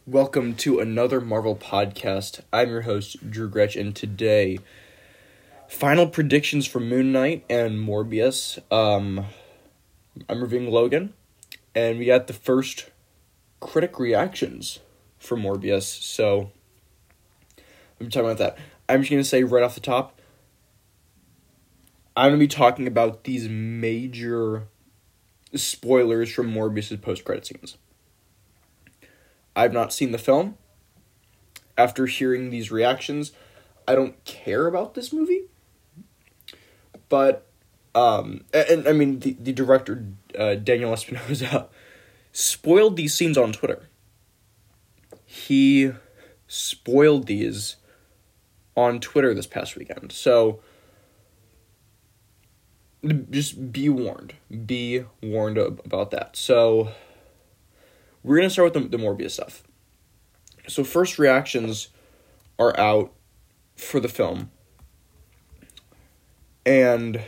Welcome to another Marvel podcast. I'm your host, Drew Gretsch, and today, final predictions for Moon Knight and Morbius. I'm reviewing Logan, and we got the first critic reactions for Morbius, so I'm talking about that. I'm just going to say right off the top, I'm going to be talking about these major spoilers from Morbius' post-credit scenes. I've not seen the film. After hearing these reactions, I don't care about this movie. But, the director, Daniel Espinosa, spoiled these scenes on Twitter. He spoiled these on Twitter this past weekend. So, just be warned. Be warned about that. So, we're going to start with the Morbius stuff. So first reactions are out for the film. And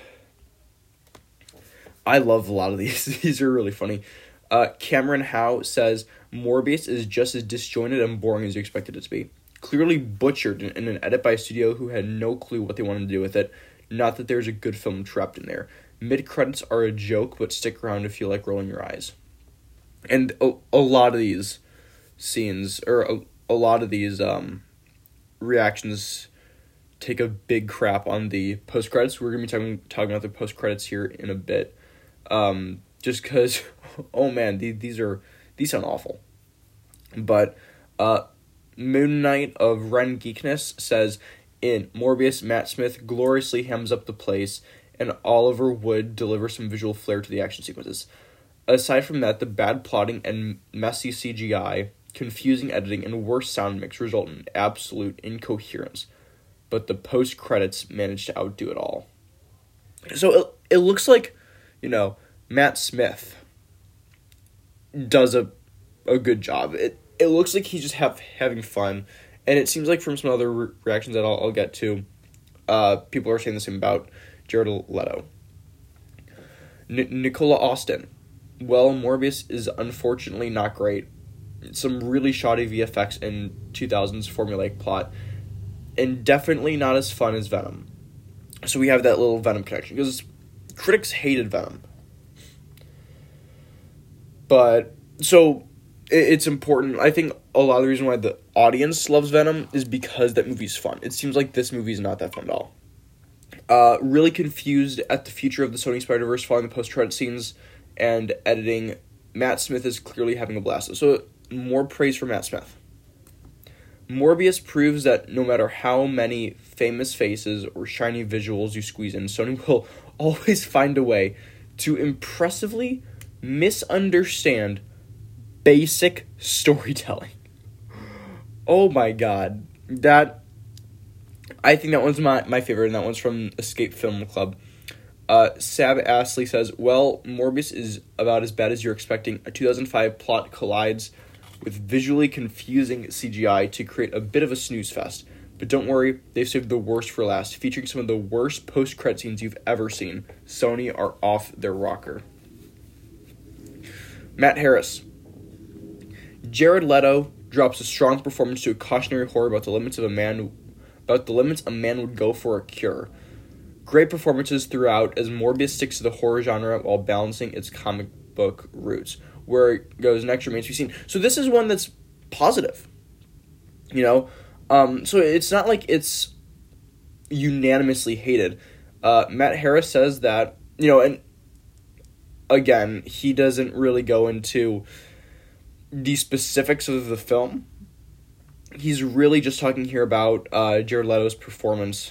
I love a lot of these. These are really funny. Cameron Howe says, Morbius is just as disjointed and boring as you expected it to be. Clearly butchered in an edit by a studio who had no clue what they wanted to do with it. Not that there's a good film trapped in there. Mid-credits are a joke, but stick around if you like rolling your eyes. And a lot of these scenes, or a lot of these reactions take a big crap on the post-credits. We're going to be talking about the post-credits here in a bit. Just because, oh man, these sound awful. But Moon Knight of Ren Geekness says, in Morbius, Matt Smith gloriously hams up the place, and Oliver Wood delivers some visual flair to the action sequences. Aside from that, the bad plotting and messy CGI, confusing editing, and worse sound mix result in absolute incoherence. But the post-credits managed to outdo it all. So it looks like, Matt Smith does a good job. It looks like he's just having fun. And it seems like from some other reactions that I'll get to, people are saying the same about Jared Leto. Nicola Austin. Well, Morbius is unfortunately not great. Some really shoddy VFX and 2000s formulaic plot, and definitely not as fun as Venom. So we have that little Venom connection, because critics hated Venom. But, so, it's important. I think a lot of the reason why the audience loves Venom is because that movie's fun. It seems like this movie's not that fun at all. Really confused at the future of the Sony Spider-Verse following the post-credit scenes and editing. Matt Smith is clearly having a blast. So, more praise for Matt Smith. Morbius proves that no matter how many famous faces or shiny visuals you squeeze in, Sony will always find a way to impressively misunderstand basic storytelling. Oh my god. I think that one's my favorite, and that one's from Escape Film Club. Sab Astley says, well, Morbius is about as bad as you're expecting. A 2005 plot collides with visually confusing CGI to create a bit of a snooze fest. But don't worry, they've saved the worst for last, featuring some of the worst post-credit scenes you've ever seen. Sony are off their rocker. Matt Harris. Jared Leto drops a strong performance to a cautionary horror about the limits a man would go for a cure. Great performances throughout as Morbius sticks to the horror genre while balancing its comic book roots. Where it goes next remains to be seen. So this is one that's positive. So it's not like it's unanimously hated. Matt Harris says that, and again, he doesn't really go into the specifics of the film. He's really just talking here about Jared Leto's performance.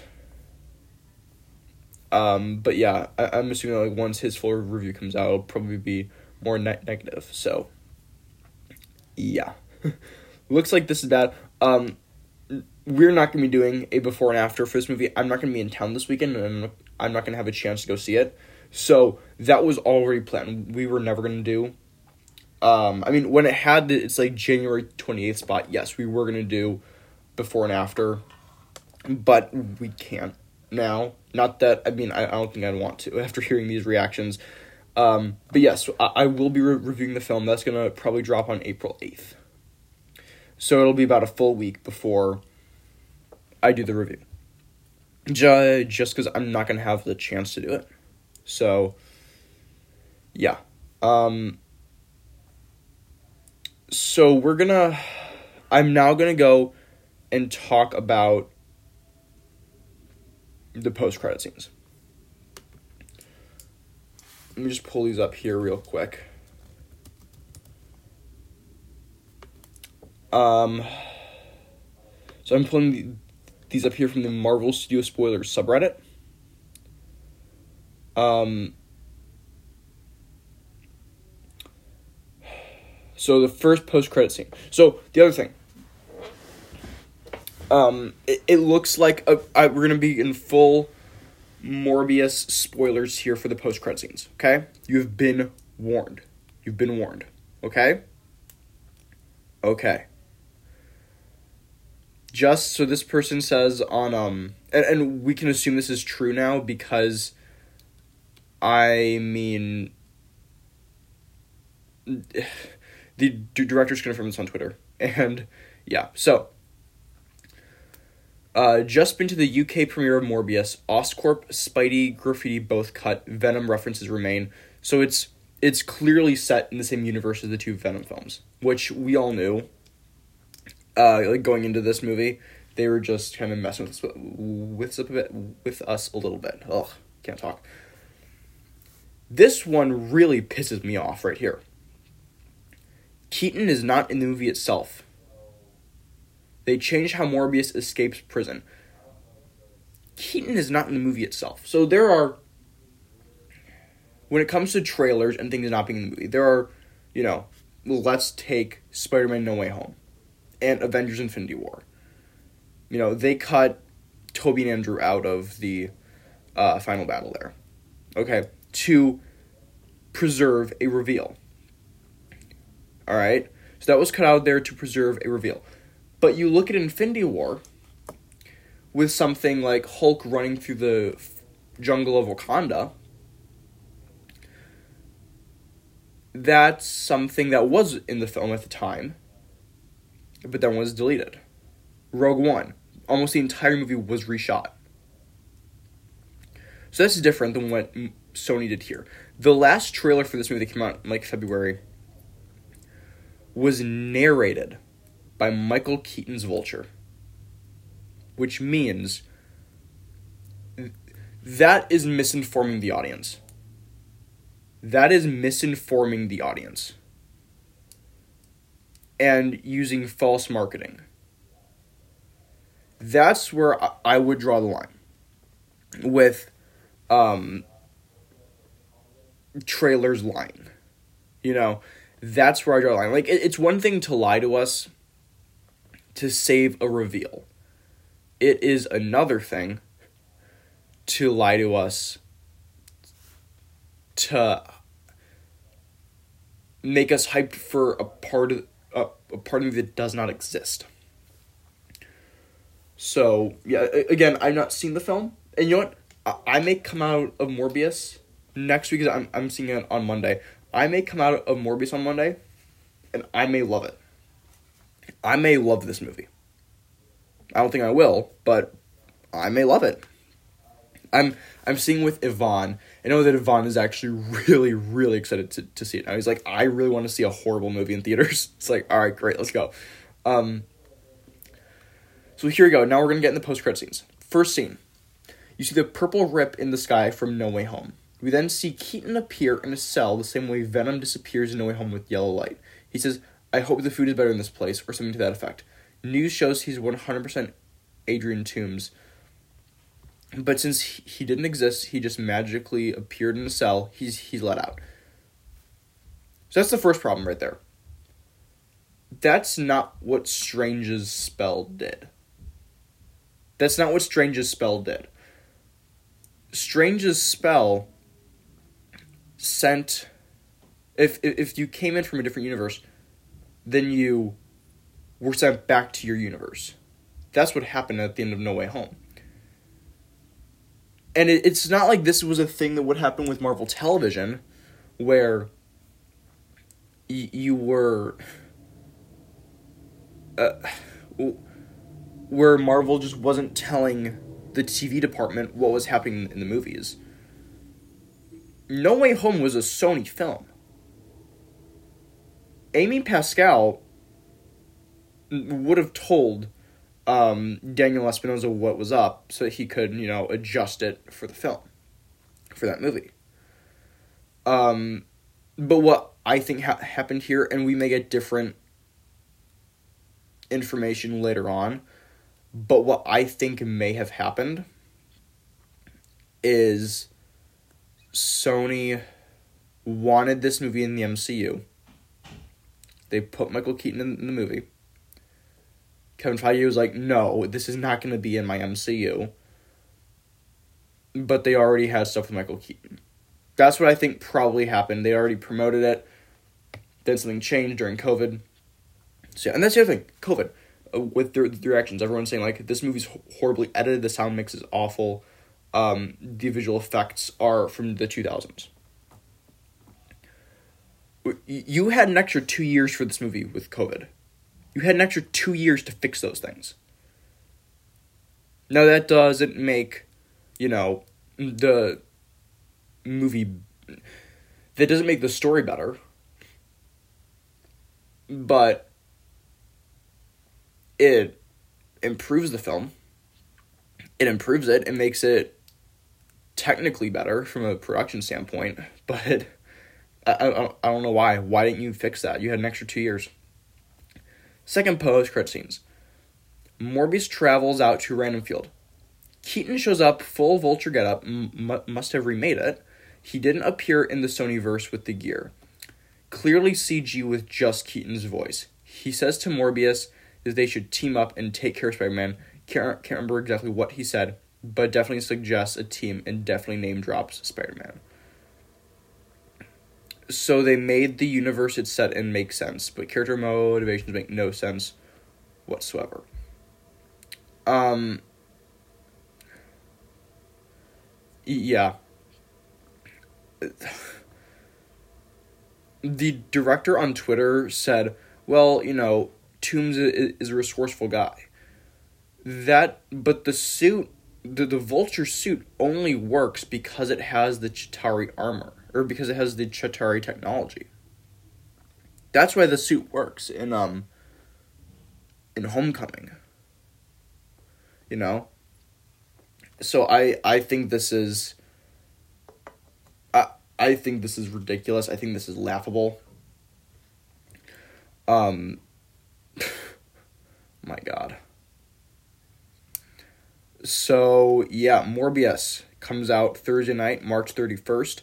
But yeah, I'm assuming like once his full review comes out, it'll probably be more negative. So, yeah. Looks like this is bad. We're not going to be doing a before and after for this movie. I'm not going to be in town this weekend, and I'm not going to have a chance to go see it. So, that was already planned. We were never going to do. When it had its like January 28th spot, yes, we were going to do before and after. But we can't now. Not that, I don't think I'd want to after hearing these reactions. But yes, I will be reviewing the film. That's going to probably drop on April 8th. So it'll be about a full week before I do the review. Just because I'm not going to have the chance to do it. So, yeah. So I'm now going to go and talk about the post-credit scenes. Let me just pull these up here real quick. So I'm pulling these up here from the Marvel Studio Spoilers subreddit. So the first post-credit scene. So the other thing. It looks like we're going to be in full Morbius spoilers here for the post-credit scenes, okay? You've been warned. Okay? Okay. Just so this person says on, and we can assume this is true now because, I mean, the director's confirmed this on Twitter, and yeah, so, just been to the UK premiere of Morbius, Oscorp, Spidey, Graffiti both cut, Venom references remain, so it's clearly set in the same universe as the two Venom films, which we all knew. Like going into this movie, they were just kind of messing with us a little bit. Ugh, can't talk. This one really pisses me off right here. Keaton is not in the movie itself. They changed how Morbius escapes prison. Keaton is not in the movie itself. So there are, when it comes to trailers and things not being in the movie, there are, let's take Spider-Man No Way Home and Avengers Infinity War. They cut Tobey and Andrew out of the final battle there. Okay? To preserve a reveal. Alright? So that was cut out there to preserve a reveal. But you look at Infinity War with something like Hulk running through the jungle of Wakanda. That's something that was in the film at the time, but then was deleted. Rogue One. Almost the entire movie was reshot. So that's different than what Sony did here. The last trailer for this movie that came out in February was narrated by Michael Keaton's Vulture. Which means that is misinforming the audience. And using false marketing. That's where I would draw the line with trailers lying. That's where I draw the line. It's one thing to lie to us to save a reveal. It is another thing to lie to us to make us hyped for a part of me that does not exist. So, yeah, again, I've not seen the film. And you know what? I may come out of Morbius next week, because I'm seeing it on Monday. I may come out of Morbius on Monday, and I may love it. I may love this movie. I don't think I will, but I may love it. I'm seeing with Yvonne. I know that Yvonne is actually really, really excited to see it now. He's like, I really want to see a horrible movie in theaters. It's like, all right, great, let's go. So here we go. Now we're going to get in the post-credit scenes. First scene. You see the purple rip in the sky from No Way Home. We then see Keaton appear in a cell the same way Venom disappears in No Way Home with yellow light. He says, I hope the food is better in this place, or something to that effect. News shows he's 100% Adrian Toomes. But since he didn't exist, he just magically appeared in the cell, he's let out. So that's the first problem right there. That's not what Strange's spell did. Strange's spell sent... If you came in from a different universe, then you were sent back to your universe. That's what happened at the end of No Way Home. And it's not like this was a thing that would happen with Marvel Television, where you were... where Marvel just wasn't telling the TV department what was happening in the movies. No Way Home was a Sony film. Amy Pascal would have told Daniel Espinosa what was up so that he could, adjust it for the film, for that movie. But what I think happened here, and we may get different information later on, but what I think may have happened is Sony wanted this movie in the MCU. They put Michael Keaton in the movie. Kevin Feige was like, no, this is not going to be in my MCU. But they already had stuff with Michael Keaton. That's what I think probably happened. They already promoted it. Then something changed during COVID. So, and that's the other thing, COVID. With the reactions, everyone's saying, like, this movie's horribly edited, the sound mix is awful, the visual effects are from the 2000s. You had an extra 2 years for this movie with COVID. You had an extra 2 years to fix those things. Now, that doesn't make, the movie... That doesn't make the story better. But it improves the film. It improves it. It makes it technically better from a production standpoint. But I don't know why. Why didn't you fix that? You had an extra 2 years. Second post-credit scenes. Morbius travels out to Random Field. Keaton shows up full Vulture getup, must have remade it. He didn't appear in the Sonyverse with the gear. Clearly CG with just Keaton's voice. He says to Morbius that they should team up and take care of Spider-Man. Can't remember exactly what he said, but definitely suggests a team and definitely name drops Spider-Man. So they made the universe it's set in make sense, but character motivations make no sense whatsoever. Yeah. The director on Twitter said, well, Toomes is a resourceful guy. But the suit, the Vulture suit only works because it has the Chitauri armor, or because it has the Chitauri technology. That's why the suit works in Homecoming. So I think this is I think this is ridiculous. I think this is laughable. My God. So, yeah, Morbius comes out Thursday night, March 31st.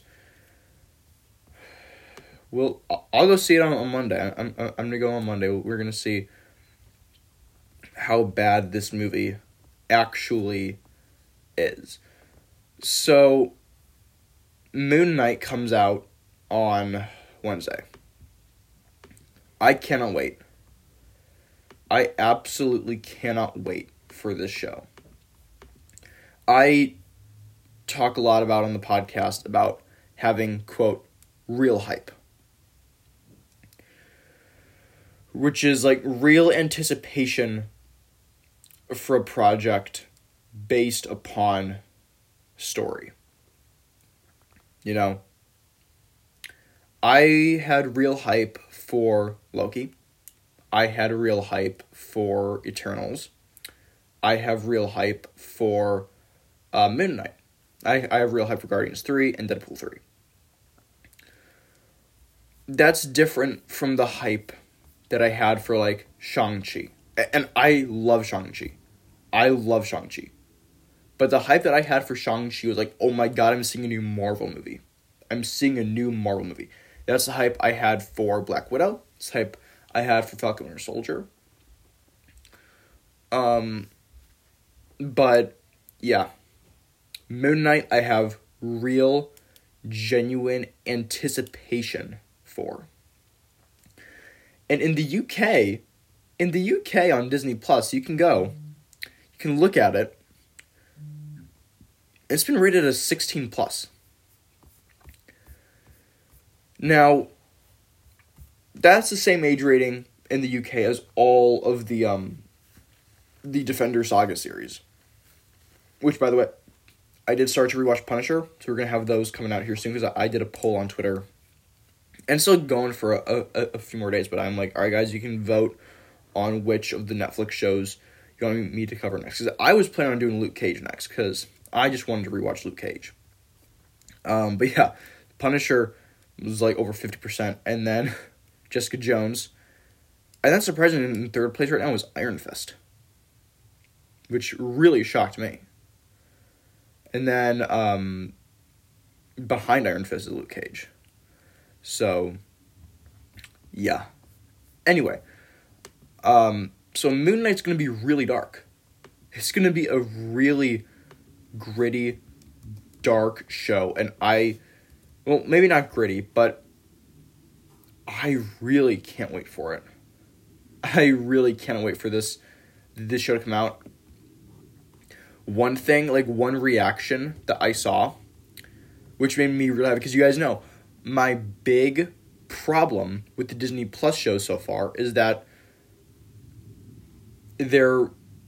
I'll go see it on Monday. I'm going to go on Monday. We're going to see how bad this movie actually is. So, Moon Knight comes out on Wednesday. I cannot wait. I absolutely cannot wait for this show. I talk a lot about on the podcast about having, quote, real hype. Which is like real anticipation for a project based upon story. I had real hype for Loki. I had real hype for Eternals. I have real hype for Moon Knight. I have real hype for Guardians 3 and Deadpool 3. That's different from the hype that I had for, like, Shang-Chi. And I love Shang-Chi. But the hype that I had for Shang-Chi was like, oh my God, I'm seeing a new Marvel movie. That's the hype I had for Black Widow. It's the hype I had for Falcon Winter Soldier. But, yeah. Moon Knight, I have real, genuine anticipation for. And in the UK on Disney Plus, you can look at it. It's been rated as 16 plus. Now, that's the same age rating in the UK as all of the Defender Saga series. Which, by the way, I did start to rewatch Punisher, so we're going to have those coming out here soon, because I did a poll on Twitter. And still going for a few more days, but I'm like, alright guys, you can vote on which of the Netflix shows you want me to cover next. Because I was planning on doing Luke Cage next, because I just wanted to rewatch Luke Cage. But yeah, Punisher was like over 50%, and then Jessica Jones. And that's surprising, in third place right now was Iron Fist, which really shocked me. And then behind Iron Fist is Luke Cage. So, yeah. Anyway, so Moon Knight's going to be really dark. It's going to be a really gritty, dark show. And well, maybe not gritty, but I really can't wait for it. I really can't wait for this show to come out. One thing, like one reaction that I saw, which made me really happy, because you guys know, my big problem with the Disney Plus shows so far is that the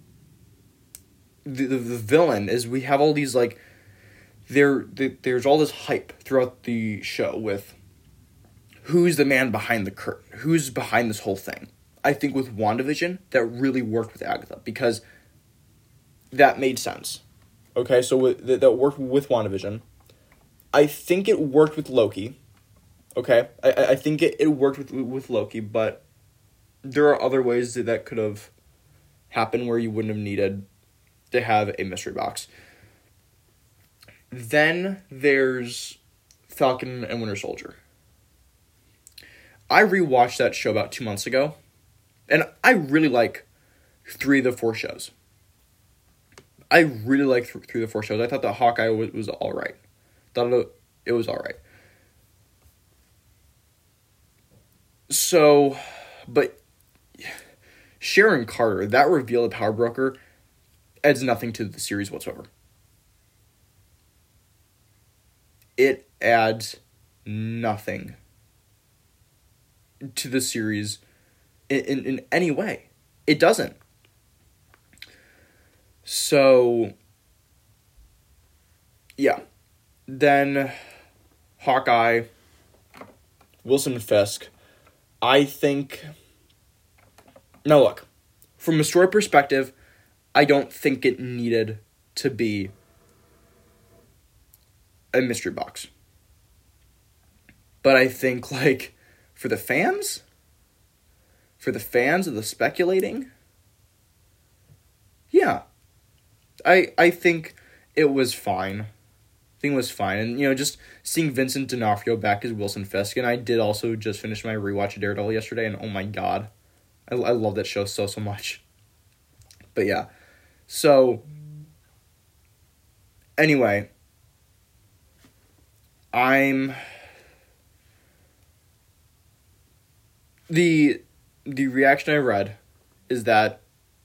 villain is, we have all these, like, there's all this hype throughout the show with who's the man behind the curtain, who's behind this whole thing. I think with WandaVision, that really worked with Agatha, because that made sense. Okay, so that worked with WandaVision. I think it worked with Loki. Okay, I think it worked with Loki, but there are other ways that could have happened where you wouldn't have needed to have a mystery box. Then there's Falcon and Winter Soldier. I rewatched that show about 2 months ago, and I really like 3 of the 4 shows. I really liked 3 of the 4 shows. I thought that Hawkeye was alright. Thought it was alright. So, but Sharon Carter, that reveal of Power Broker, adds nothing to the series whatsoever. It adds nothing to the series in any way. It doesn't. So, yeah. Then, Hawkeye, Wilson Fisk. I think... Now look, from a story perspective, I don't think it needed to be a mystery box. But I think, like, for the fans of the speculating, yeah. I think it was fine. I think it was fine. And, just seeing Vincent D'Onofrio back as Wilson Fisk, and I did also just finish my rewatch of Daredevil yesterday, and oh my god, I love that show so much. But yeah, so, anyway, the reaction I read is that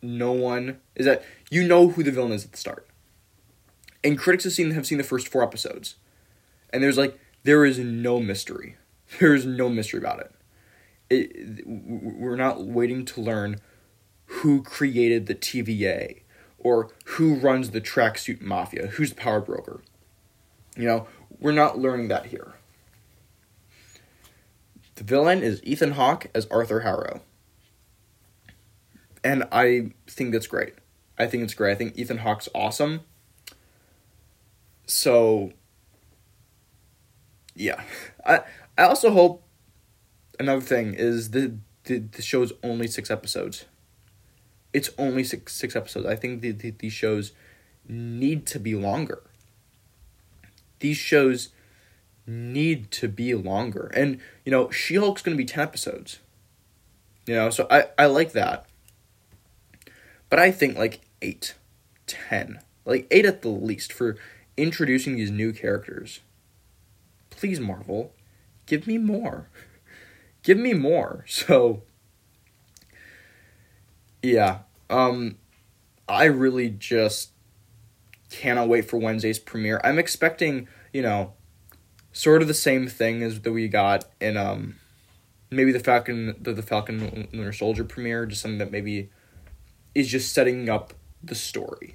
you know who the villain is at the start. And critics have seen the first 4 episodes. And there is no mystery. There is no mystery about it. We're not waiting to learn who created the TVA or who runs the tracksuit mafia, who's the power broker. We're not learning that here. The villain is Ethan Hawke as Arthur Harrow. And I think that's great. I think it's great. I think Ethan Hawke's awesome. So, yeah. I also hope, another thing is the show's only 6 episodes. It's only six episodes. I think these shows need to be longer. These shows need to be longer. And, She-Hulk's going to be 10 episodes. So I like that. But I think, 8, 10. 8 at the least for introducing these new characters. Please, Marvel, give me more. Give me more. So, yeah. I really just cannot wait for Wednesday's premiere. I'm expecting, sort of the same thing as that we got in maybe the Falcon and Winter Soldier premiere, just something that maybe is just setting up the story.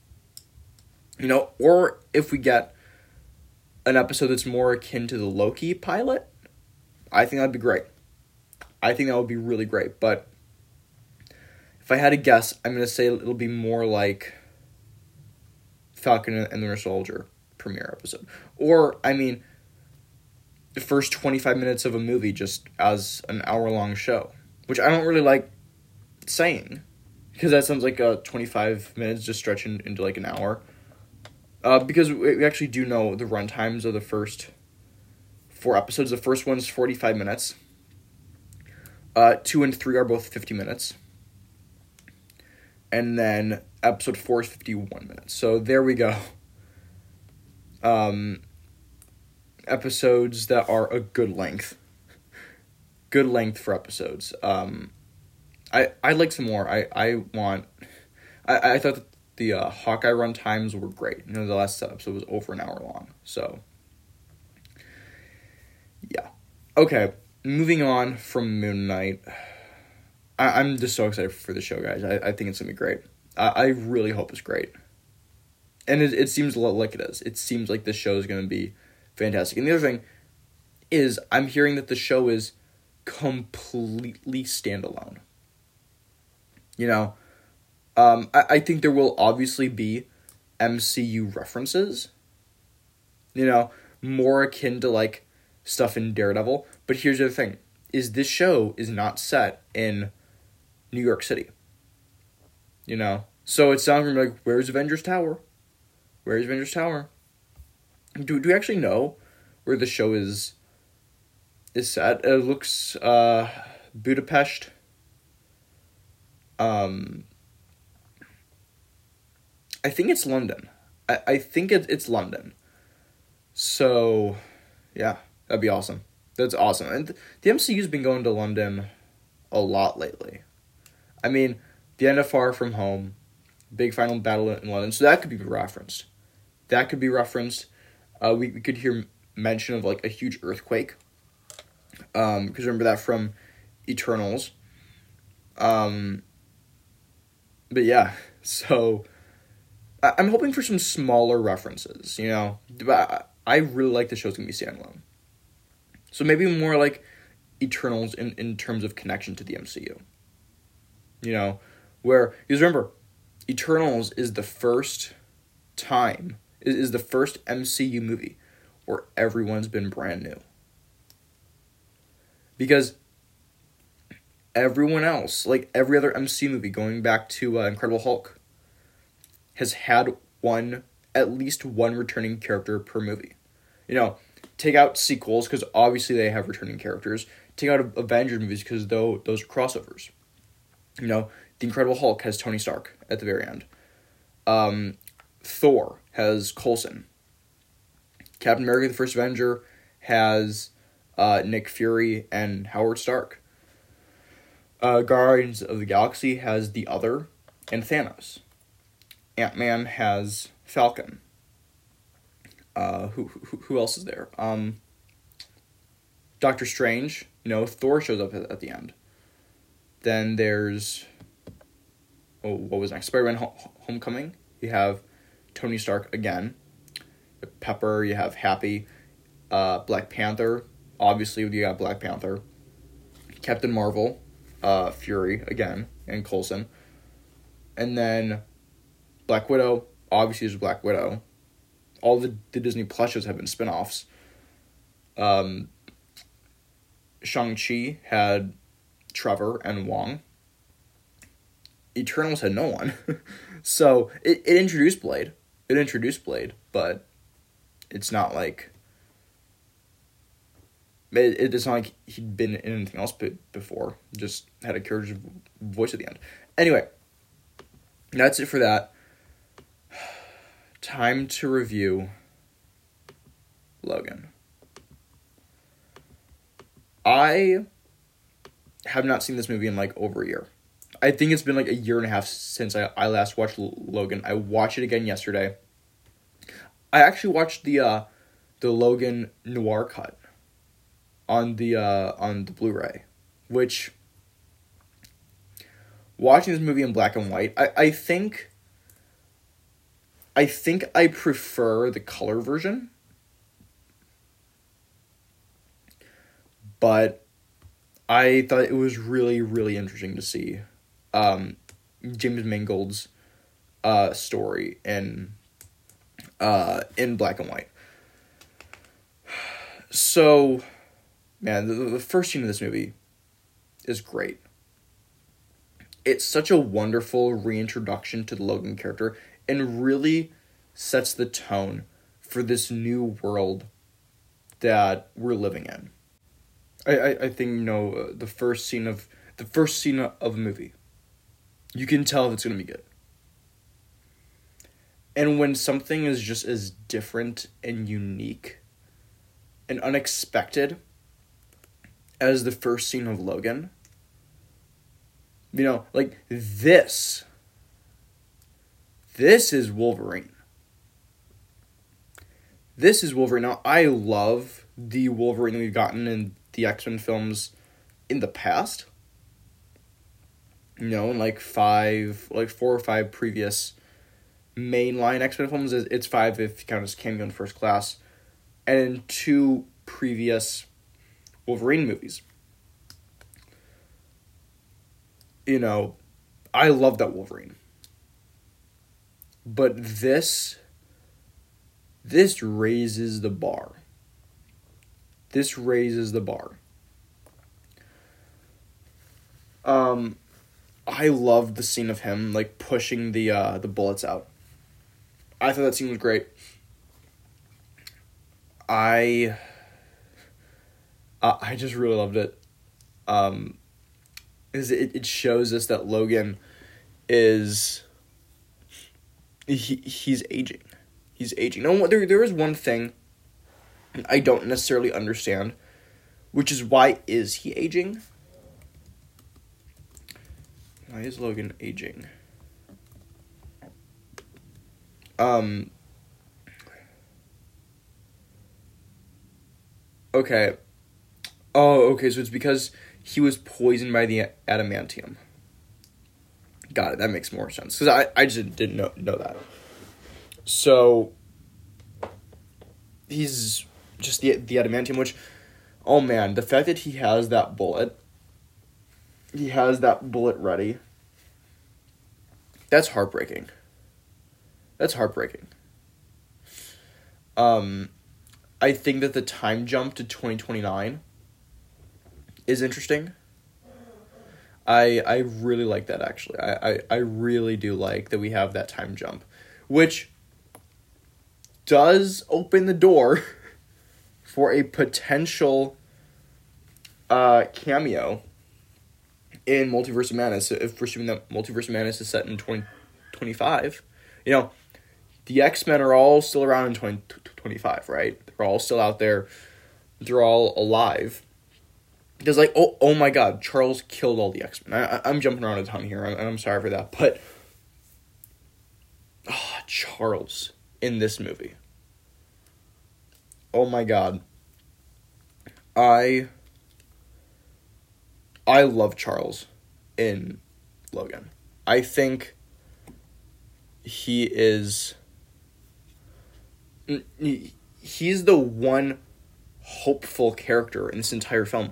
Or if we get an episode that's more akin to the Loki pilot, I think that'd be great. I think that would be really great. But if I had to guess, I'm going to say it'll be more like Falcon and the Winter Soldier premiere episode. Or, the first 25 minutes of a movie just as an hour-long show. Which I don't really like saying, because that sounds like 25 minutes just stretching into like an hour. Because we actually do know the run times of the first 4 episodes. The first one's 45 minutes. 2 and 3 are both 50 minutes. And then episode 4 is 51 minutes. So there we go. Episodes that are a good length. Good length for episodes. I'd like some more. I thought that the Hawkeye run times were great. The last episode was over an hour long. So, yeah. Okay, moving on from Moon Knight. I'm just so excited for the show, guys. I think it's going to be great. I really hope it's great. And it seems a lot like it is. It seems like this show is going to be fantastic. And the other thing is, I'm hearing that the show is completely standalone. I think there will obviously be MCU references. More akin to like stuff in Daredevil. But here's the other thing, is this show is not set in New York City. So it sounds like, where's Avengers Tower? Where's Avengers Tower? Do we actually know where the show is set? It looks Budapest. I think it's London. I think it's London. So, yeah, that'd be awesome. That's awesome. And the MCU's been going to London a lot lately. The end of Far From Home, big final battle in London. So that could be referenced. We could hear mention of like a huge earthquake. Because remember that from Eternals. But yeah, so I'm hoping for some smaller references, But I really like the show's gonna be standalone. So maybe more like Eternals in terms of connection to the MCU. Because remember, Eternals is the first time, is the first MCU movie where everyone's been brand new. Because everyone else, like every other MCU movie going back to Incredible Hulk, has had at least one returning character per movie. Take out sequels, because obviously they have returning characters. Take out Avengers movies, because those are crossovers. The Incredible Hulk has Tony Stark at the very end. Thor has Coulson. Captain America the First Avenger has Nick Fury and Howard Stark. Guardians of the Galaxy has The Other and Thanos. Ant-Man has Falcon. Who else is there? Doctor Strange. Thor shows up at the end. Then there's... what was next? Spider-Man Homecoming. You have Tony Stark again. Pepper, you have Happy. Black Panther. Obviously, you got Black Panther. Captain Marvel. Fury again. And Coulson. And then Black Widow. Obviously, there's Black Widow. All the Disney Plus shows have been spin-offs. Shang-Chi had Trevor and Wong. Eternals had no one. So, it introduced Blade. But it's not like... It's not like he'd been in anything else before. Just had a character's voice at the end. Anyway, that's it for that. Time to review Logan. I have not seen this movie in like over a year. I think it's been like a year and a half since I last watched Logan. I watched it again yesterday. I actually watched the Logan Noir cut. on the Blu-ray, which, watching this movie in black and white, I think I prefer the color version, but I thought it was really, really interesting to see James Mangold's story in black and white. So, man, the first scene of this movie is great. It's such a wonderful reintroduction to the Logan character and really sets the tone for this new world that we're living in. I think, the first scene of a movie, you can tell if it's going to be good. And when something is just as different and unique and unexpected as the first scene of Logan, like this is Wolverine. This is Wolverine. Now, I love the Wolverine that we've gotten in the X-Men films in the past. In like 4 or 5 previous mainline X-Men films. It's 5 if you count as cameo in First Class. And in 2 previous Wolverine movies. I love that Wolverine. But this raises the bar. This raises the bar. I loved the scene of him like pushing the bullets out. I thought that scene was great. I just really loved it. It shows us that Logan is he's aging. He's aging. Now, there is one thing I don't necessarily understand, which is, why is he aging? Why is Logan aging? Okay. Oh, okay, so it's because he was poisoned by the adamantium. Got it, that makes more sense. Because I just didn't know that. So, he's just the adamantium, which, oh man, the fact that he has that bullet ready, that's heartbreaking. That's heartbreaking. I think that the time jump to 2029 is interesting. I really like that, actually. I really do like that we have that time jump, which does open the door for a potential cameo in Multiverse of Madness. If we're assuming that Multiverse of Madness is set in 2025, the X-Men are all still around in 2025, right? They're all still out there. They're all alive. Because, oh my god, Charles killed all the X-Men. I'm jumping around a ton here. I'm sorry for that. But, Charles in this movie. Oh my god. I love Charles in Logan. I think he's the one hopeful character in this entire film.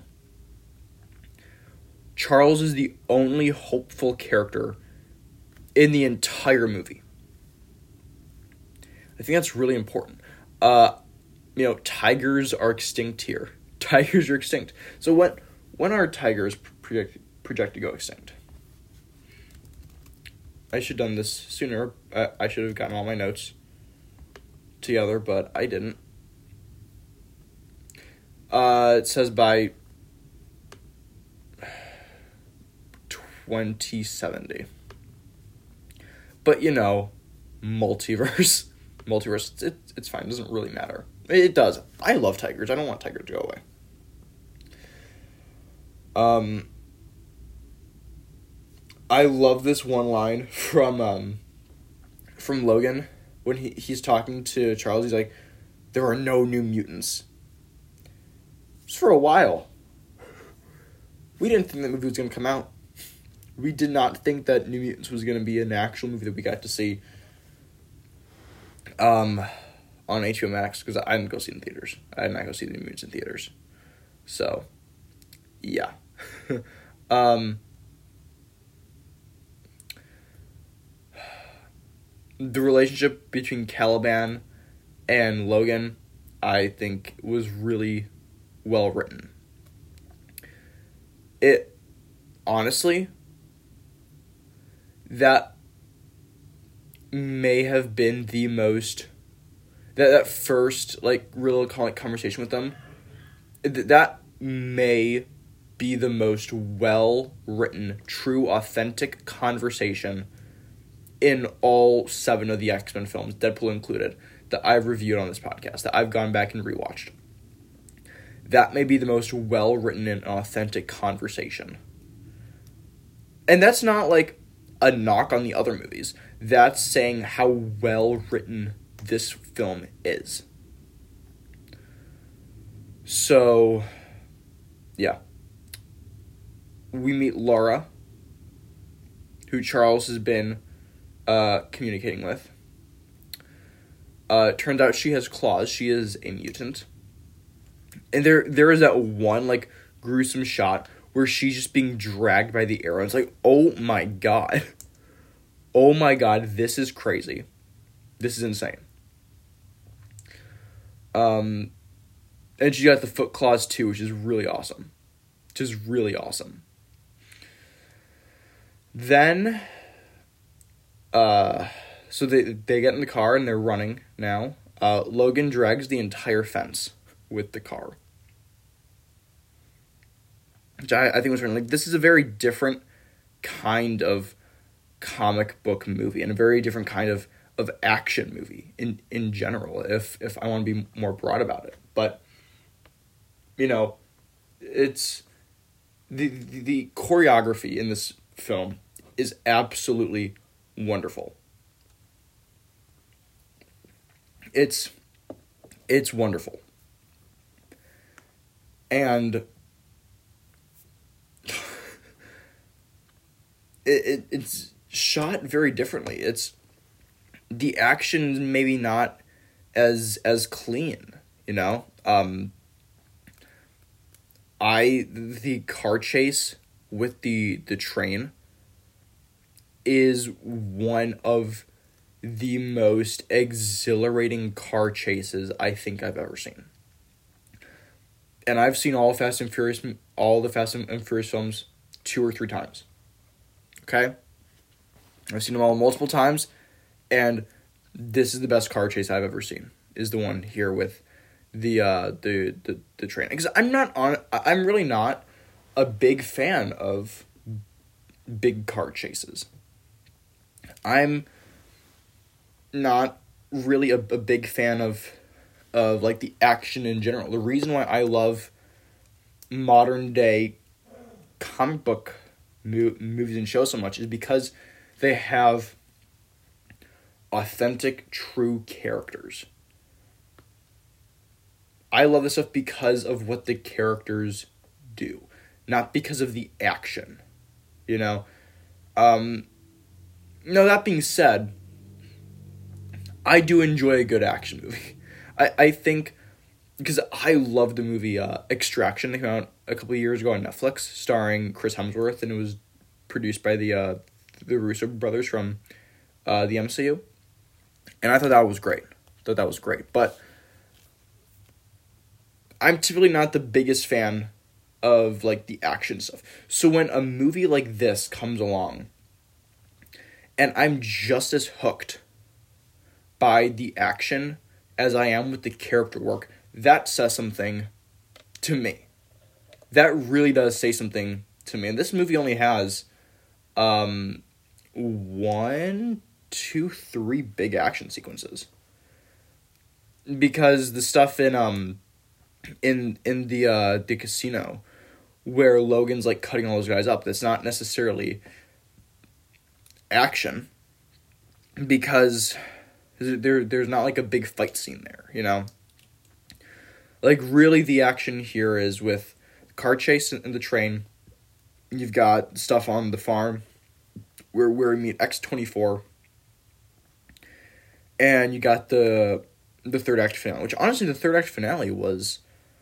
Charles is the only hopeful character in the entire movie. I think that's really important. Tigers are extinct here. Tigers are extinct. So when are tigers projected to go extinct? I should have done this sooner. I should have gotten all my notes together, but I didn't. It says by 2070. But, multiverse. Multiverse, it's fine. It doesn't really matter. It does. I love tigers. I don't want tigers to go away. I love this one line from Logan when he's talking to Charles. He's like, "There are no new mutants." Just for a while. We didn't think that movie was going to come out. We did not think that New Mutants was going to be an actual movie that we got to see on HBO Max, because I didn't go see it in theaters. I did not go see the New Mutants in theaters. So, yeah. The relationship between Caliban and Logan, I think, was really well written. It, honestly, that may have been the most, that first, like, real conversation with them, that may be the most well-written, true, authentic conversation in all 7 of the X-Men films, Deadpool included, that I've reviewed on this podcast, that I've gone back and rewatched. That may be the most well-written and authentic conversation. And that's not, like, a knock on the other movies. That's saying how well-written this film is. So, yeah. We meet Laura, who Charles has been communicating with. Turns out she has claws. She is a mutant. And there is that one, like, gruesome shot where she's just being dragged by the arrow. It's like, oh my god. Oh my god, this is crazy. This is insane. And she got the foot claws too, which is really awesome. Just really awesome. Then, so they get in the car and they're running now. Logan drags the entire fence with the car. Which I think was like, this is a very different kind of comic book movie and a very different kind of action movie in general, if I want to be more broad about it. But, you know, it's the choreography in this film is absolutely wonderful. It's wonderful. And it's shot very differently. It's the action maybe not as clean, you know. The car chase with the train is one of the most exhilarating car chases I think I've ever seen. And I've seen all the Fast and Furious films 2 or 3 times. Okay? I've seen them all multiple times, and this is the best car chase I've ever seen. Is the one here with the train. Because I'm really not a big fan of big car chases. I'm not really a big fan of like the action in general. The reason why I love modern day comic book movies and shows so much is because they have authentic, true characters. I love this stuff because of what the characters do, not because of the action, you know? No, that being said, I do enjoy a good action movie. I think, because I love the movie Extraction. That came out a couple of years ago on Netflix, starring Chris Hemsworth, and it was produced by the Russo brothers from the MCU. And I thought that was great. But I'm typically not the biggest fan of, like, the action stuff. So when a movie like this comes along, and I'm just as hooked by the action as I am with the character work, that says something to me. That really does say something to me. And this movie only has 1, 2, 3 big action sequences. Because the stuff in the casino where Logan's, like, cutting all those guys up, that's not necessarily action, because there's not, like, a big fight scene there, you know? Like, really, the action here is with car chase and the train. You've got stuff on the farm where we meet X-24. And you got the third act finale, which honestly, the third act finale was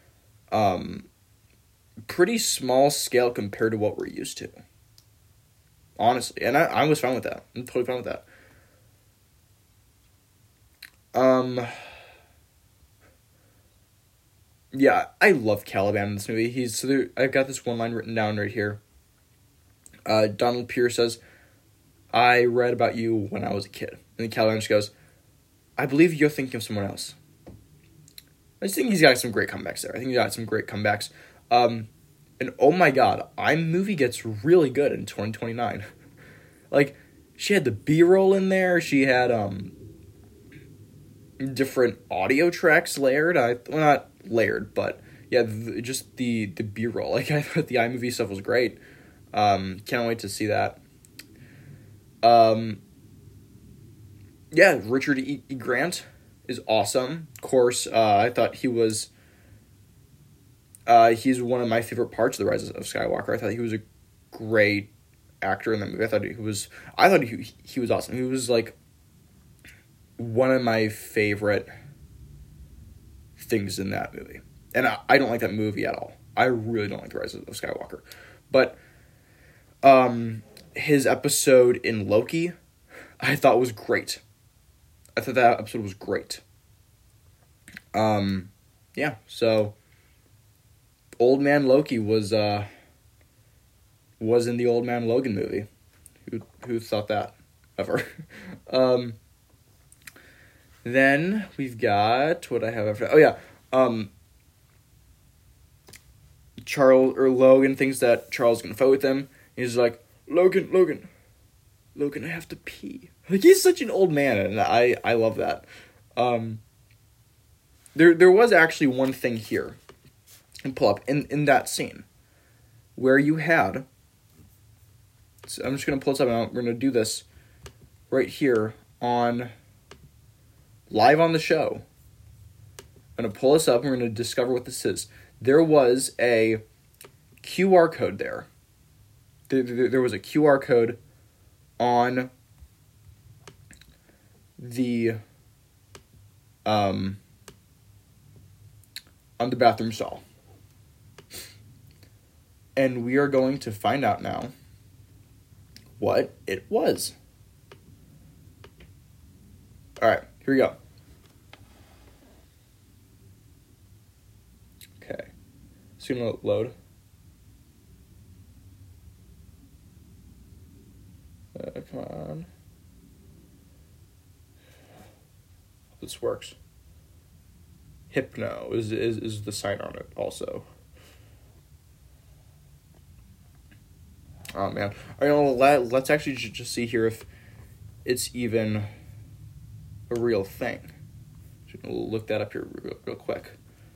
pretty small scale compared to what we're used to. Honestly. And I was fine with that. I'm totally fine with that. Yeah, I love Caliban in this movie. I've got this one line written down right here. Donald Pierce says, "I read about you when I was a kid." And then Caliban just goes, "I believe you're thinking of someone else." I just think he's got some great comebacks there. And oh my god, iMovie gets really good in 2029. Like, she had the B-roll in there. She had different audio tracks layered. Not layered, but yeah, just the B-roll. Like, I thought the iMovie stuff was great. Can't wait to see that. Yeah, Richard E. Grant is awesome. Of course, I thought he was... he's one of my favorite parts of The Rise of Skywalker. I thought he was a great actor in that movie. I thought he was awesome. He was, like, one of my favorite things in that movie. And I don't like that movie at all. I really don't like The Rise of Skywalker. But his episode in Loki, I thought was great. I thought that episode was great. Yeah, so Old Man Loki was in the Old Man Logan movie. Who thought that ever? Then we've got what I have after. Oh yeah, Logan thinks that Charles is gonna fight with him. He's like, Logan, I have to pee. Like, he's such an old man, and I love that. There was actually one thing here, and pull up in that scene, where you had. So I'm just gonna pull this up, and we're gonna do this right here on live on the show. I'm gonna pull this up, and we're gonna discover what this is. There was a QR code there. There was a QR code on the bathroom stall. And we are going to find out now what it was. Alright, here we go. Okay. It's gonna load. Come on. This works. Hypno is the sign on it also. Oh man. Alright, let's actually just see here if it's even a real thing. We'll look that up here real quick.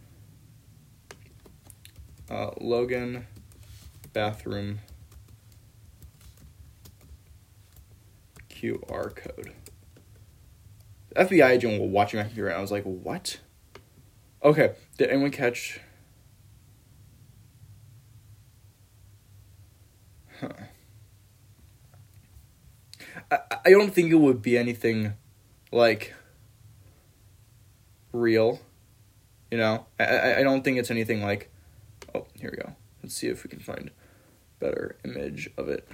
Logan bathroom QR code. The FBI agent was watching my computer, and I was like, what? Okay, did anyone catch... Huh. I don't think it would be anything, like, real, you know? I don't think it's anything like... Oh, here we go. Let's see if we can find a better image of it.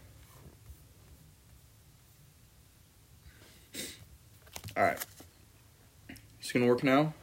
Alright. It's gonna work now.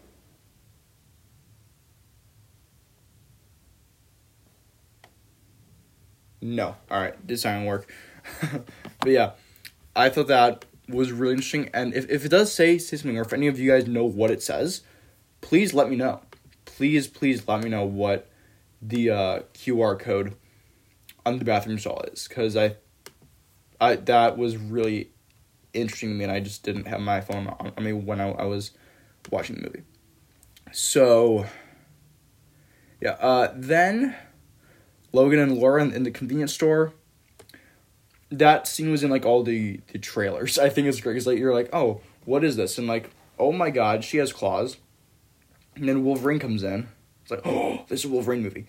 No. Alright, this time will work. But yeah, I thought that was really interesting. And if it does say something, or if any of you guys know what it says, please let me know. Please let me know what the QR code on the bathroom stall is. Because I that was really interesting to me, and I just didn't have my phone on me when I was watching the movie. So, yeah, then Logan and Laura in the convenience store. That scene was in, like, all the trailers. I think it's great, because, like, you're like, oh, what is this? And, like, oh my god, she has claws. And then Wolverine comes in. It's like, oh, this is a Wolverine movie.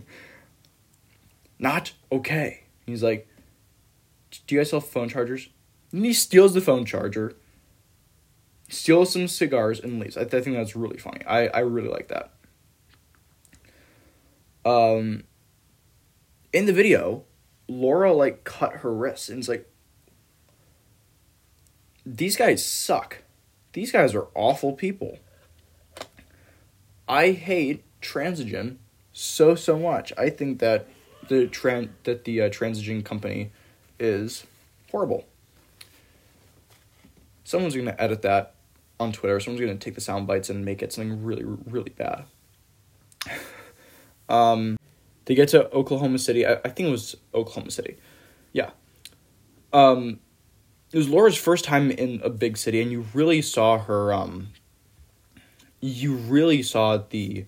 Not okay. He's like, do you guys sell phone chargers? And he steals the phone charger, steals some cigars, and leaves. I think that's really funny. I really like that. In the video, Laura, like, cut her wrists, and it's like, these guys suck. These guys are awful people. I hate Transigen so much. I think that the Transigen company is horrible. Someone's going to edit that on Twitter. Someone's going to take the sound bites and make it something really, really bad. They get to Oklahoma City. I think it was Oklahoma City. Yeah. It was Laura's first time in a big city, and you really saw her, you really saw the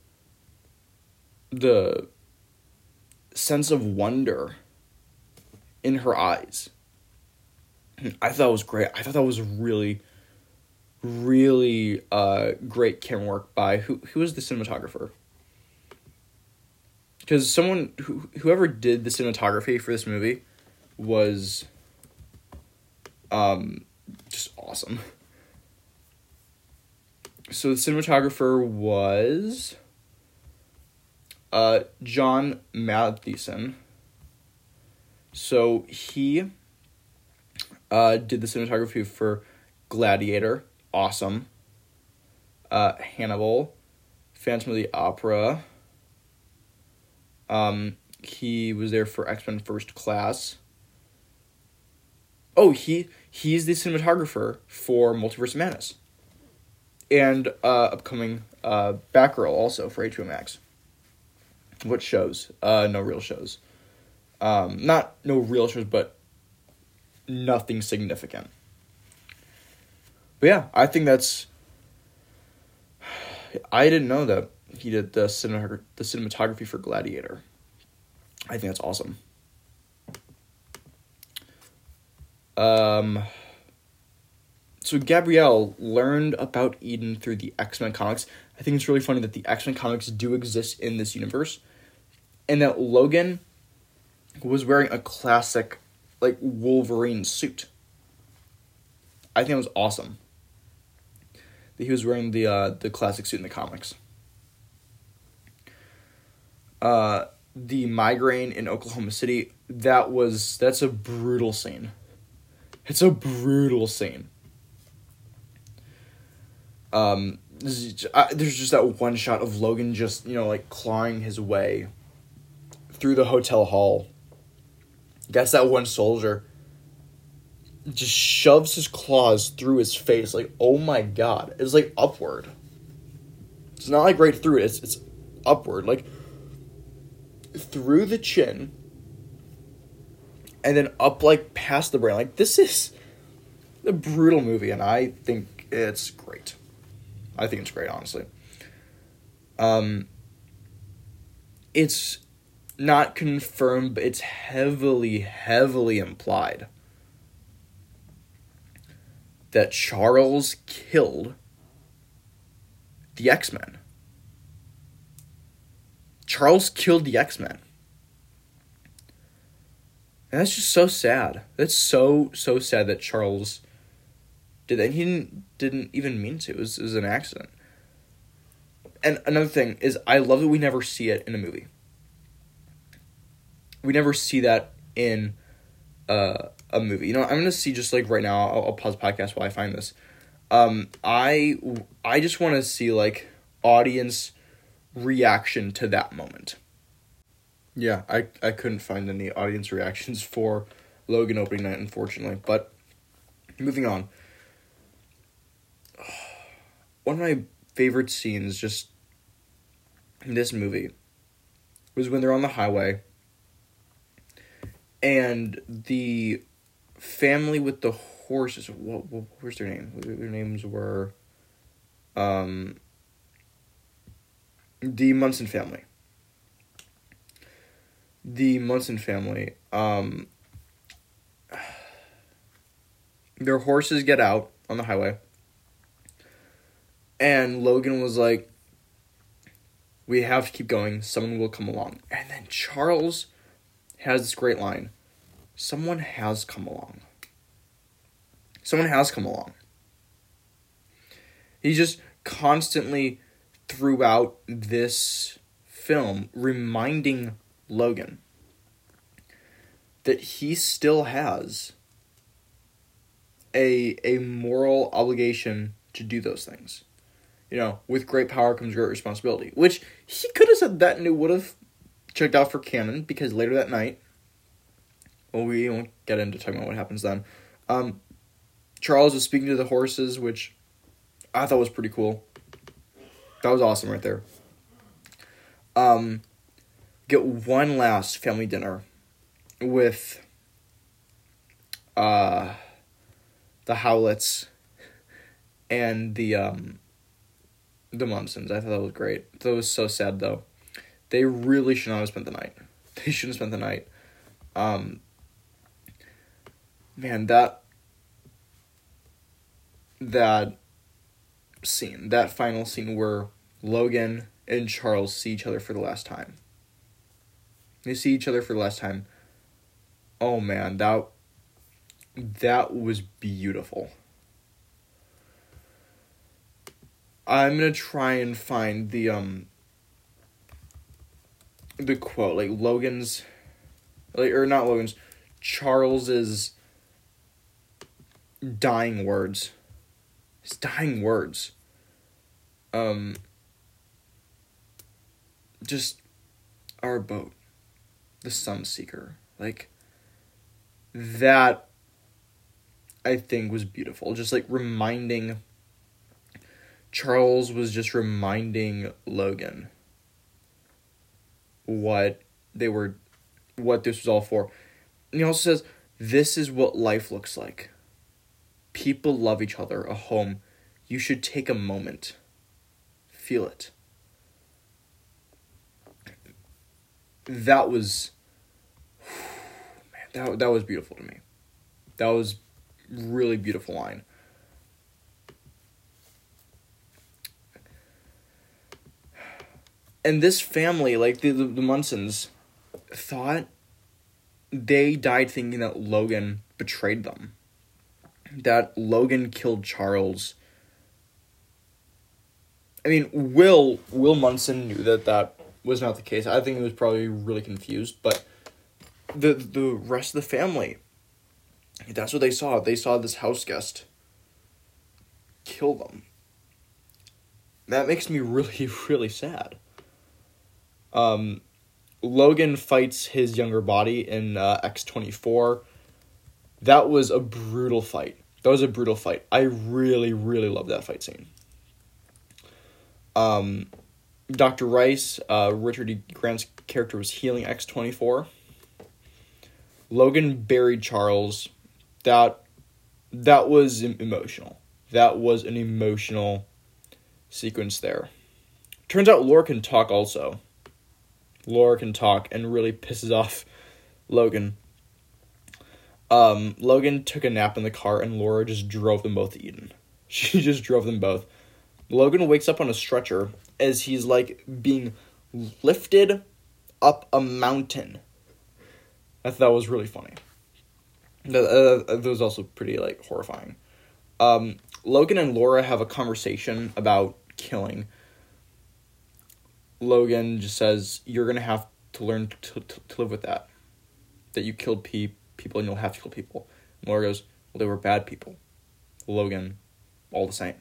sense of wonder in her eyes. I thought it was great. I thought that was really, really great camera work by who was the cinematographer? Because whoever did the cinematography for this movie was just awesome. So the cinematographer was John Mathieson. So he did the cinematography for Gladiator, awesome. Hannibal, Phantom of the Opera. He was there for X-Men First Class. Oh, he's the cinematographer for Multiverse of Madness. And upcoming Batgirl also for HBO Max. What shows? No real shows. Not no real shows, but nothing significant. But yeah, I think that's... I didn't know that he did the cinematography for Gladiator. I think that's awesome. So Gabrielle learned about Eden through the X-Men comics. I think it's really funny that the X-Men comics do exist in this universe, and that Logan was wearing a classic, like, Wolverine suit. I think it was awesome that he was wearing the classic suit in the comics. The migraine in Oklahoma City, that's a brutal scene. It's a brutal scene. There's just that one shot of Logan just, like, clawing his way through the hotel hall. Gets that one soldier, just shoves his claws through his face, like, oh my god. It's, like, upward. It's not, like, right through it, it's upward, like, through the chin, and then up, like, past the brain. Like, this is a brutal movie, and I think it's great. I think it's great, honestly. It's not confirmed, but it's heavily, heavily implied that Charles killed the X-Men. Charles killed the X-Men. And that's just so sad. That's so sad that Charles did that. He didn't even mean to. It was an accident. And another thing is, I love that we never see it in a movie. We never see that in a movie. I'm going to see, just like right now, I'll pause the podcast while I find this. I just want to see, like, audience reaction to that moment. Yeah, I couldn't find any audience reactions for Logan opening night, unfortunately. But moving on. One of my favorite scenes just in this movie was when they're on the highway and the family with the horses, what was their name? Their names were the Munson family. The Munson family, their horses get out on the highway, and Logan was like, We have to keep going. Someone will come along. And then Charles has this great line. Someone has come along. Someone has come along. He just constantly, throughout this film, reminding Logan that he still has a moral obligation to do those things. You know, with great power comes great responsibility. Which, he could have said that and it would have checked out for canon, because later that night, well, we won't get into talking about what happens then, Charles is speaking to the horses, which I thought was pretty cool. That was awesome right there. Get one last family dinner with the Howletts and the Munsons. I thought that was great. That was so sad, though. They really should not have spent the night. They shouldn't have spent the night. Man, that scene, that final scene where Logan and Charles see each other for the last time. They see each other for the last time. Oh man, that was beautiful. I'm gonna try and find the quote, like Logan's, like, or not Logan's, Charles's dying words. His dying words. Just our boat, the Sunseeker, like that. I think was beautiful. Just like reminding. Charles was just reminding Logan what this was all for. And he also says, this is what life looks like. People love each other, a home. You should take a moment. Feel it. That was, man, that was beautiful to me. That was really beautiful line. And this family, like the Munsons, thought they died thinking that Logan betrayed them. That Logan killed Charles. I mean, Will Munson knew that was not the case. I think he was probably really confused, but the rest of the family, that's what they saw. They saw this house guest kill them. That makes me really, really sad. Logan fights his younger body in X-24. That was a brutal fight. I really, really love that fight scene. Dr. Rice, Richard E. Grant's character, was healing X-24. Logan buried Charles. That was emotional. That was an emotional sequence there. Turns out Laura can talk also. Laura can talk and really pisses off Logan. Logan took a nap in the car and Laura just drove them both to Eden. She just drove them both. Logan wakes up on a stretcher as he's like being lifted up a mountain. I thought that was really funny. That was also pretty like horrifying. Logan and Laura have a conversation about killing. Logan just says, you're going to have to learn to live with that. That you killed people and you'll have to kill people. And Laura goes, well, they were bad people. Logan, all the same.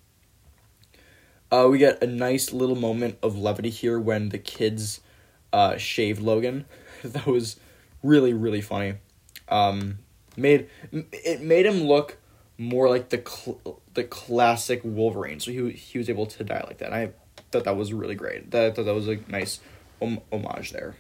We get a nice little moment of levity here when the kids shave Logan. That was really, really funny. Made him look more like the classic Wolverine. So he was able to die like that. And I thought that was really great. I thought that was a nice homage there.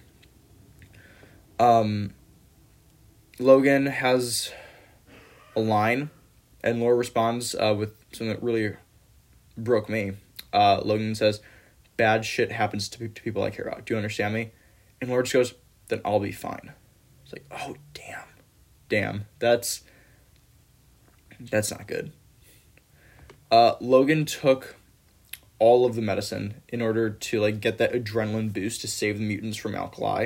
Logan has a line, and Laura responds with something that really broke me. Logan says, bad shit happens to people I care about. Do you understand me? And Laura just goes, then I'll be fine. It's like, oh, damn. That's not good. Logan took all of the medicine in order to like get that adrenaline boost to save the mutants from Alkali.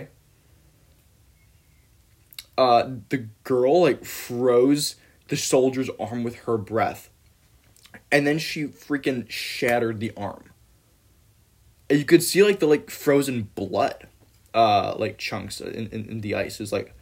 The girl like froze the soldier's arm with her breath, and then she freaking shattered the arm. And you could see like the like frozen blood, like chunks in the ice. It's like,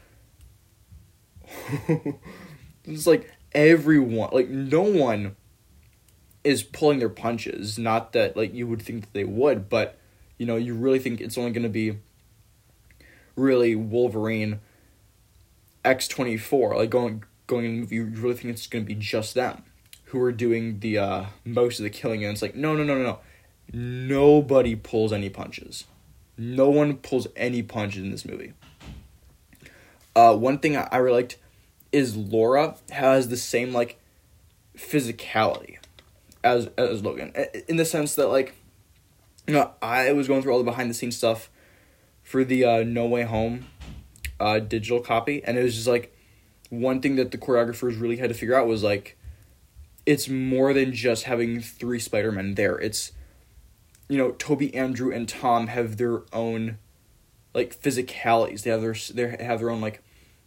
it's like everyone, like no one is pulling their punches. Not that like you would think that they would, but you know, you really think it's only going to be really Wolverine, X-24, like going in the movie. You really think it's going to be just them who are doing the most of the killing, and it's like no. Nobody pulls any punches. No one pulls any punches in this movie. One thing I really liked is Laura has the same like physicality as Logan, in the sense that like, you know, I was going through all the behind the scenes stuff for the No Way Home digital copy, and it was just like one thing that the choreographers really had to figure out was like, it's more than just having 3 Spider-Men there. It's, you know, Toby, Andrew, and Tom have their own like physicalities. They have their own like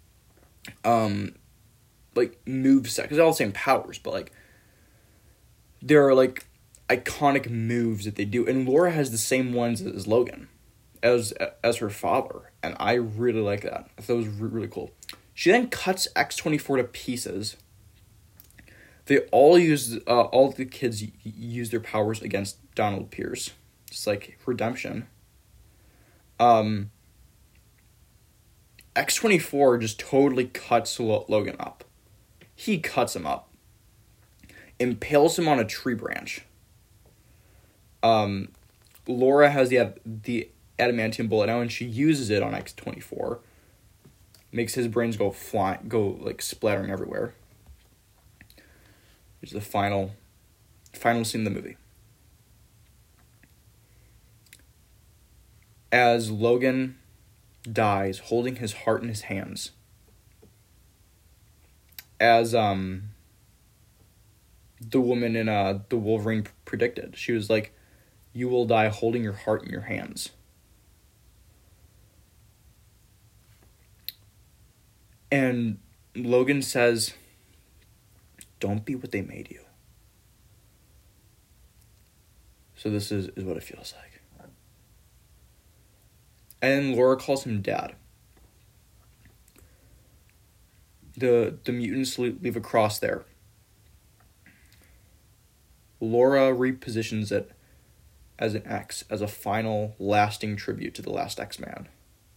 move set, because they're all the same powers, but like there are like iconic moves that they do, and Laura has the same ones as Logan, as her father, and I really like that. I thought it was really cool. She then cuts X-24 to pieces. They all the kids use their powers against Donald Pierce. It's like redemption. X-24 just totally cuts Logan up. He cuts him up. Impales him on a tree branch. Laura has the adamantium bullet now, and she uses it on X-24. Makes his brains go like splattering everywhere. Which is the final scene of the movie. As Logan dies, holding his heart in his hands. As the woman in the Wolverine predicted. She was like, "You will die holding your heart in your hands." And Logan says, "Don't be what they made you." So this is what it feels like. And Laura calls him Dad. The mutants leave a cross there. Laura repositions it as an X, as a final, lasting tribute to the last X-Man.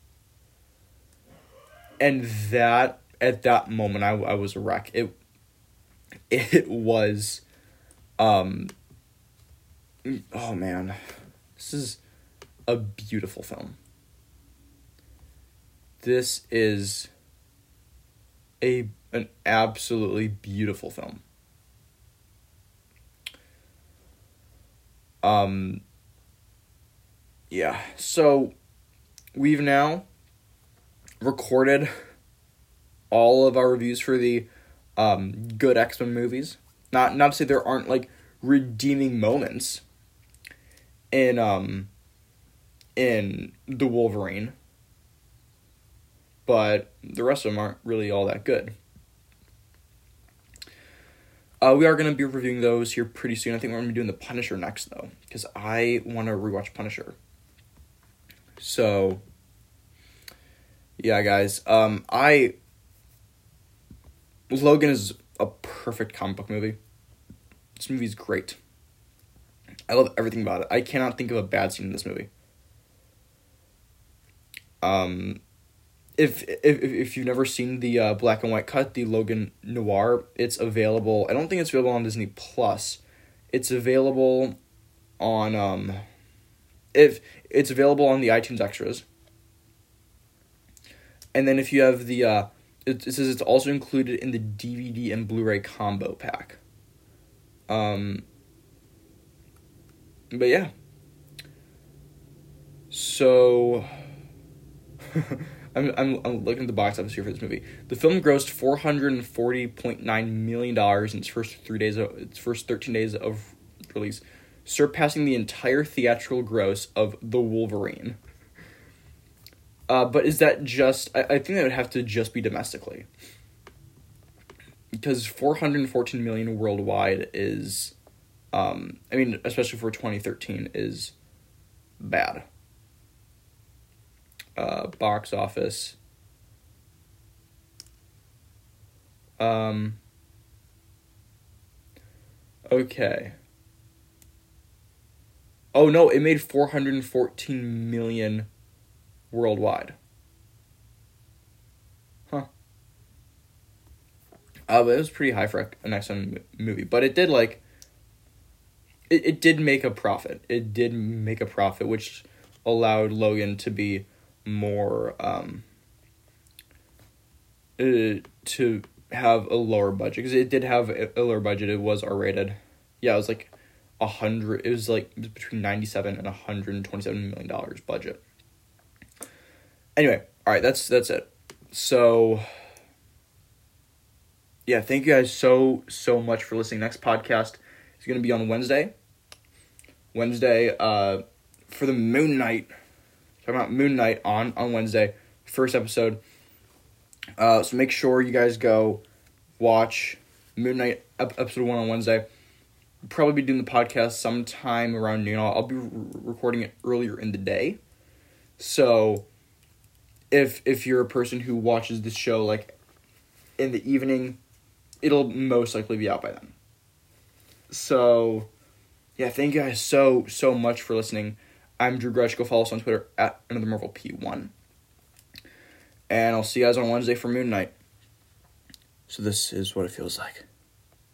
And that, at that moment, I was a wreck. It was, oh man, this is a beautiful film. This is an absolutely beautiful film. Yeah, so we've now recorded all of our reviews for the good X-Men movies. Not to say there aren't like redeeming moments in the Wolverine, but the rest of them aren't really all that good. We are going to be reviewing those here pretty soon. I think we're going to be doing The Punisher next, though, because I want to rewatch Punisher. So, yeah, guys. Logan is a perfect comic book movie. This movie's great. I love everything about it. I cannot think of a bad scene in this movie. If you've never seen the black and white cut, the Logan Noir, it's available. I don't think it's available on Disney Plus. It's available on if it's available on the iTunes Extras. And then if you have the it says it's also included in the DVD and Blu-ray combo pack. But yeah. So I'm looking at the box office here for this movie. The film grossed $440.9 million in its first 13 days of release, surpassing the entire theatrical gross of The Wolverine. But is that just... I think that would have to just be domestically. Because 414 million worldwide is... especially for 2013, is bad. Box office. Okay. Oh no, it made 414 million worldwide. Huh. But it was pretty high for an X-Men movie. But it did, It did make a profit. It did make a profit, which allowed Logan to be more... to have a lower budget. Because it did have a lower budget. It was R-rated. Yeah, it was like 100... It was between $97 and $127 million budget. Anyway, alright, that's it. So... yeah, thank you guys so much for listening. Next podcast is going to be on Wednesday. For the Moon Knight. Talking about Moon Knight on Wednesday. First episode. So make sure you guys go watch Moon Knight episode 1 on Wednesday. We'll probably be doing the podcast sometime around noon. I'll be recording it earlier in the day. So if you're a person who watches this show in the evening, it'll most likely be out by then. So yeah, thank you guys so much for listening. I'm Drew Grudge. Go follow us on Twitter at AnotherMarvelP1. And I'll see you guys on Wednesday for Moon Knight. So this is what it feels like.